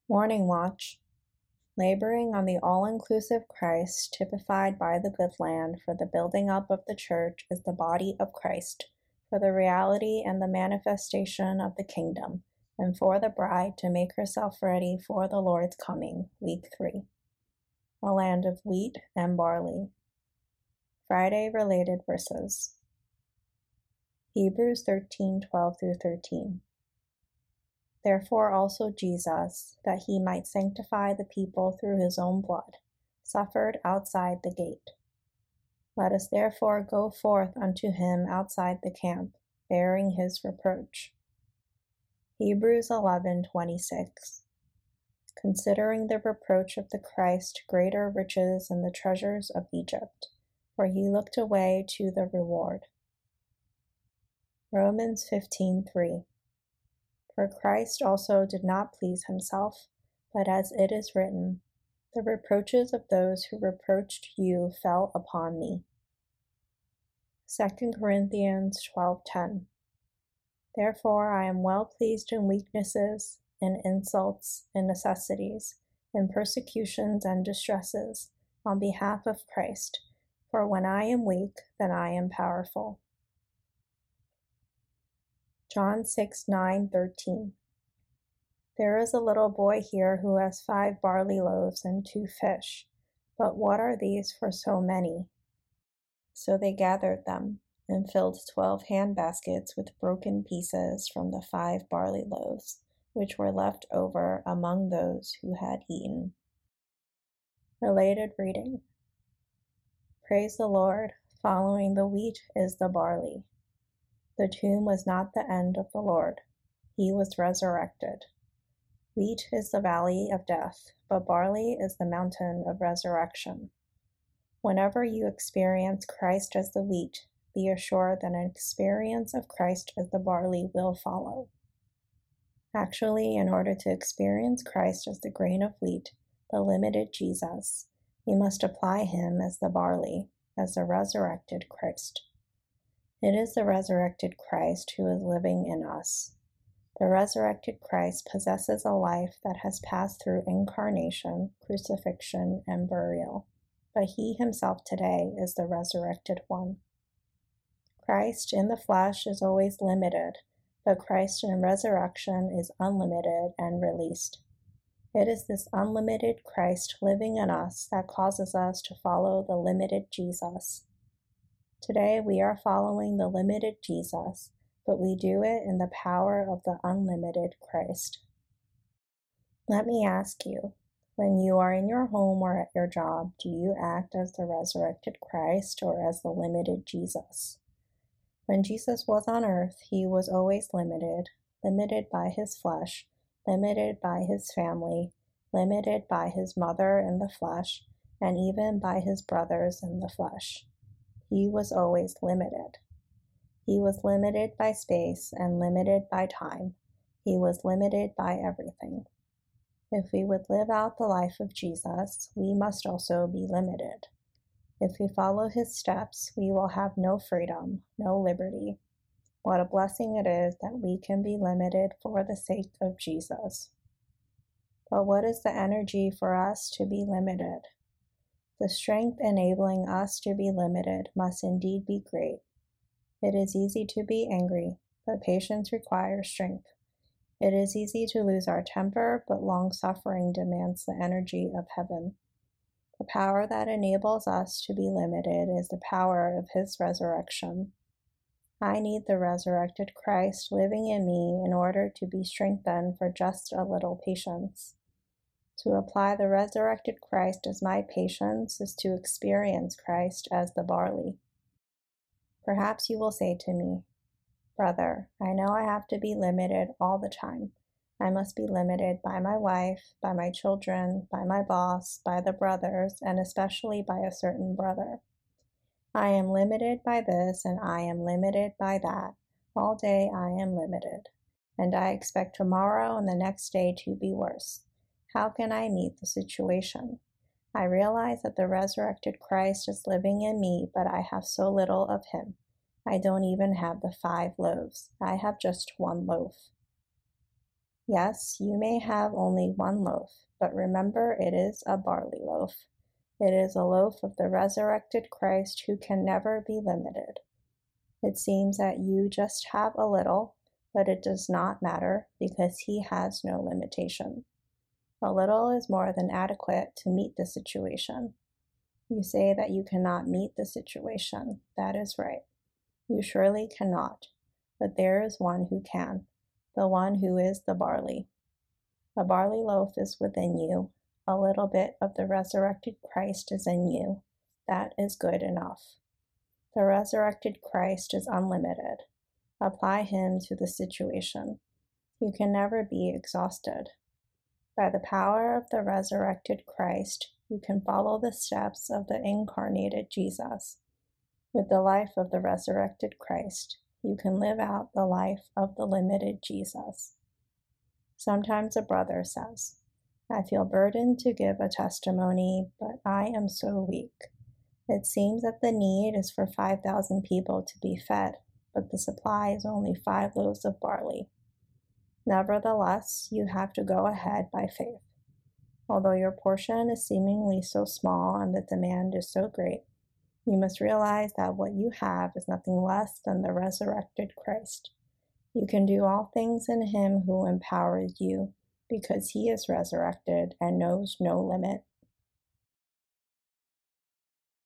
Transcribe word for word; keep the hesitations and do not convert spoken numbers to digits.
Morning Watch, laboring on the all-inclusive Christ typified by the good land for the building up of the church is the body of Christ, for the reality and the manifestation of the kingdom, and for the bride to make herself ready for the Lord's coming. Week three. A land of wheat and barley. Friday related verses. Hebrews thirteen twelve through thirteen. Therefore also Jesus, that he might sanctify the people through his own blood, suffered outside the gate. Let us therefore go forth unto him outside the camp, bearing his reproach. Hebrews eleven twenty-six. Considering the reproach of the Christ greater riches than the treasures of Egypt, for he looked away to the reward. Romans fifteen three. For Christ also did not please himself, but as it is written, the reproaches of those who reproached you fell upon me. Second Corinthians twelve ten. Therefore I am well pleased in weaknesses, in insults, in necessities, in persecutions and distresses, on behalf of Christ, for when I am weak, then I am powerful. John six nine thirteen. There is a little boy here who has five barley loaves and two fish, but what are these for so many? So they gathered them, and filled twelve handbaskets with broken pieces from the five barley loaves, which were left over among those who had eaten. Related reading. Praise the Lord, following the wheat is the barley. The tomb was not the end of the Lord. He was resurrected. Wheat is the valley of death, but barley is the mountain of resurrection. Whenever you experience Christ as the wheat, be assured that an experience of Christ as the barley will follow. Actually, in order to experience Christ as the grain of wheat, the limited Jesus, we must apply him as the barley, as the resurrected Christ. It is the resurrected Christ who is living in us. The resurrected Christ possesses a life that has passed through incarnation, crucifixion, and burial, but he himself today is the resurrected one. Christ in the flesh is always limited, but Christ in resurrection is unlimited and released. It is this unlimited Christ living in us that causes us to follow the limited Jesus. Today we are following the limited Jesus, but we do it in the power of the unlimited Christ. Let me ask you, when you are in your home or at your job, do you act as the resurrected Christ or as the limited Jesus? When Jesus was on earth, he was always limited, limited by his flesh, limited by his family, limited by his mother in the flesh, and even by his brothers in the flesh. He was always limited. He was limited by space and limited by time. He was limited by everything. If we would live out the life of Jesus, we must also be limited. If we follow his steps, we will have no freedom, no liberty. What a blessing it is that we can be limited for the sake of Jesus. But what is the energy for us to be limited? The strength enabling us to be limited must indeed be great. It is easy to be angry, but patience requires strength. It is easy to lose our temper, but long-suffering demands the energy of heaven. The power that enables us to be limited is the power of his resurrection. I need the resurrected Christ living in me in order to be strengthened for just a little patience. To apply the resurrected Christ as my patience is to experience Christ as the barley. Perhaps you will say to me, Brother, I know I have to be limited all the time. I must be limited by my wife, by my children, by my boss, by the brothers, and especially by a certain brother. I am limited by this and I am limited by that. All day I am limited, and I expect tomorrow and the next day to be worse. How can I meet the situation? I realize that the resurrected Christ is living in me, but I have so little of him. I don't even have the five loaves. I have just one loaf. Yes, you may have only one loaf, but remember it is a barley loaf. It is a loaf of the resurrected Christ who can never be limited. It seems that you just have a little, but it does not matter because he has no limitation. A little is more than adequate to meet the situation. You say that you cannot meet the situation. That is right. You surely cannot, but there is one who can, the one who is the barley. The barley loaf is within you. A little bit of the resurrected Christ is in you. That is good enough. The resurrected Christ is unlimited. Apply him to the situation. You can never be exhausted. By the power of the resurrected Christ, you can follow the steps of the incarnated Jesus. With the life of the resurrected Christ, you can live out the life of the limited Jesus. Sometimes a brother says, I feel burdened to give a testimony, but I am so weak. It seems that the need is for five thousand people to be fed, but the supply is only five loaves of barley. Nevertheless, you have to go ahead by faith. Although your portion is seemingly so small and the demand is so great, you must realize that what you have is nothing less than the resurrected Christ. You can do all things in him who empowers you, because he is resurrected and knows no limit.